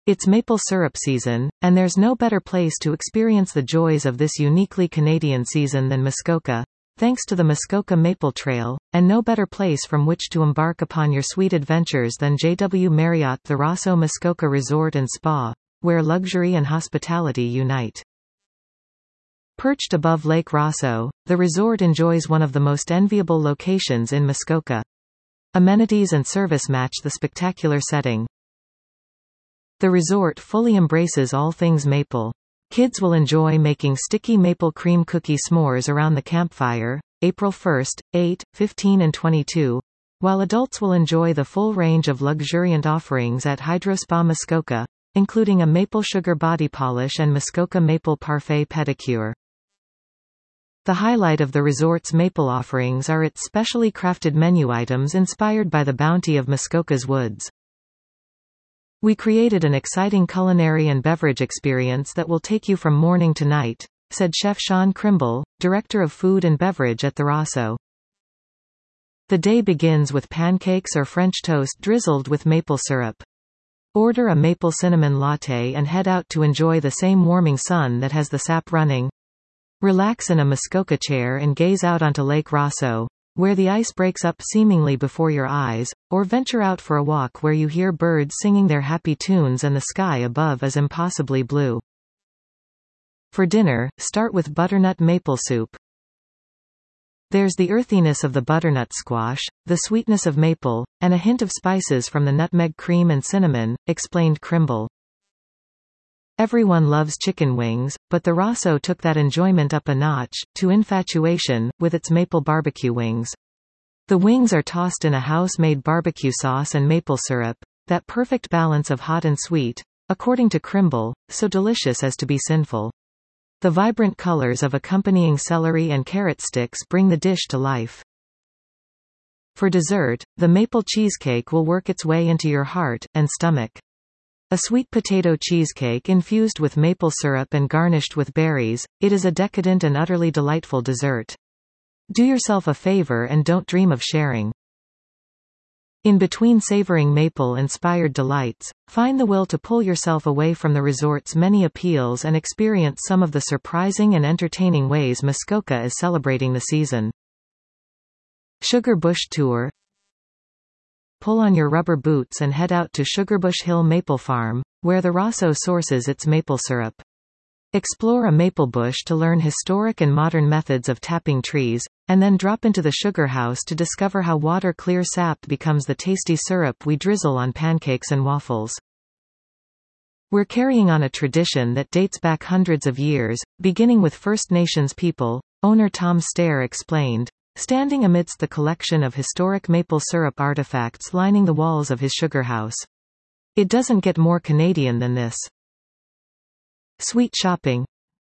It's maple syrup season, and there's no better place to experience the joys of this uniquely Canadian season than Muskoka, thanks to the Muskoka Maple Trail, and no better place from which to embark upon your sweet adventures than JW Marriott The Rosso Muskoka Resort and Spa, where luxury and hospitality unite. Perched above Lake Rosso, the resort enjoys one of the most enviable locations in Muskoka. Amenities and service match the spectacular setting. The resort fully embraces all things maple. Kids will enjoy making sticky maple cream cookie s'mores around the campfire, April 1st, 8, 15 and 22, while adults will enjoy the full range of luxuriant offerings at HydroSpa Muskoka, including a maple sugar body polish and Muskoka Maple Parfait pedicure. The highlight of the resort's maple offerings are its specially crafted menu items inspired by the bounty of Muskoka's woods. We created an exciting culinary and beverage experience that will take you from morning to night, said Chef Sean Crimble, Director of Food and Beverage at the Rosso. The day begins with pancakes or French toast drizzled with maple syrup. Order a maple cinnamon latte and head out to enjoy the same warming sun that has the sap running. Relax in a Muskoka chair and gaze out onto Lake Rosso, where the ice breaks up seemingly before your eyes, or venture out for a walk where you hear birds singing their happy tunes and the sky above is impossibly blue. For dinner, start with butternut maple soup. There's the earthiness of the butternut squash, the sweetness of maple, and a hint of spices from the nutmeg cream and cinnamon, explained Crimble. Everyone loves chicken wings, but the Rosso took that enjoyment up a notch, to infatuation, with its maple barbecue wings. The wings are tossed in a house-made barbecue sauce and maple syrup, that perfect balance of hot and sweet, according to Crimble, so delicious as to be sinful. The vibrant colors of accompanying celery and carrot sticks bring the dish to life. For dessert, the maple cheesecake will work its way into your heart and stomach. A sweet potato cheesecake infused with maple syrup and garnished with berries, it is a decadent and utterly delightful dessert. Do yourself a favor and don't dream of sharing. In between savoring maple-inspired delights, find the will to pull yourself away from the resort's many appeals and experience some of the surprising and entertaining ways Muskoka is celebrating the season. Sugar Bush Tour. Pull on your rubber boots and head out to Sugarbush Hill Maple Farm, where the Rosso sources its maple syrup. Explore a maple bush to learn historic and modern methods of tapping trees, and then drop into the sugar house to discover how water-clear sap becomes the tasty syrup we drizzle on pancakes and waffles. We're carrying on a tradition that dates back hundreds of years, beginning with First Nations people, owner Tom Stair explained, standing amidst the collection of historic maple syrup artifacts lining the walls of his sugar house. It doesn't get more Canadian than this. Sweet shopping.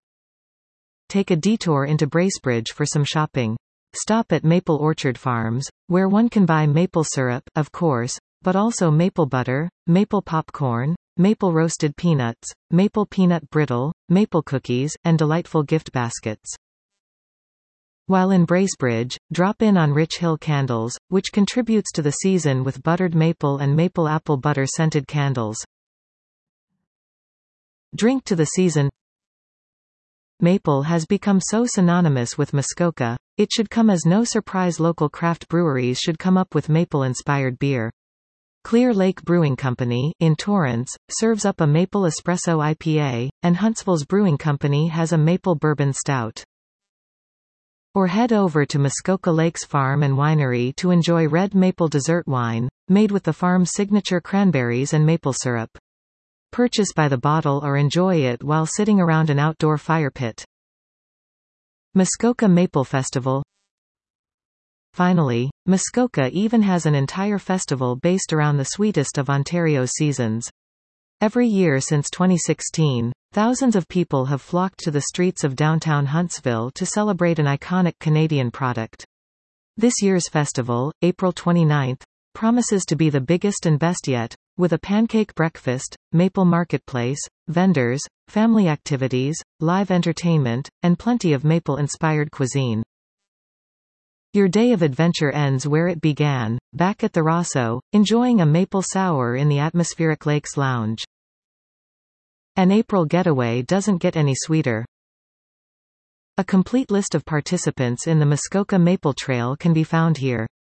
Take a detour into Bracebridge for some shopping. Stop at Maple Orchard Farms, where one can buy maple syrup, of course, but also maple butter, maple popcorn, maple roasted peanuts, maple peanut brittle, maple cookies, and delightful gift baskets. While in Bracebridge, drop in on Rich Hill Candles, which contributes to the season with buttered maple and maple apple butter scented candles. Drink to the season. Maple has become so synonymous with Muskoka, it should come as no surprise local craft breweries should come up with maple-inspired beer. Clear Lake Brewing Company, in Torrance, serves up a maple espresso IPA, and Huntsville's Brewing Company has a maple bourbon stout. Or head over to Muskoka Lakes Farm and Winery to enjoy red maple dessert wine, made with the farm's signature cranberries and maple syrup. Purchase by the bottle or enjoy it while sitting around an outdoor fire pit. Muskoka Maple Festival. Finally, Muskoka even has an entire festival based around the sweetest of Ontario's seasons. Every year since 2016, thousands of people have flocked to the streets of downtown Huntsville to celebrate an iconic Canadian product. This year's festival, April 29th, promises to be the biggest and best yet, with a pancake breakfast, maple marketplace, vendors, family activities, live entertainment, and plenty of maple-inspired cuisine. Your day of adventure ends where it began, back at the Rosso, enjoying a maple sour in the atmospheric Lakes Lounge. An April getaway doesn't get any sweeter. A complete list of participants in the Muskoka Maple Trail can be found here.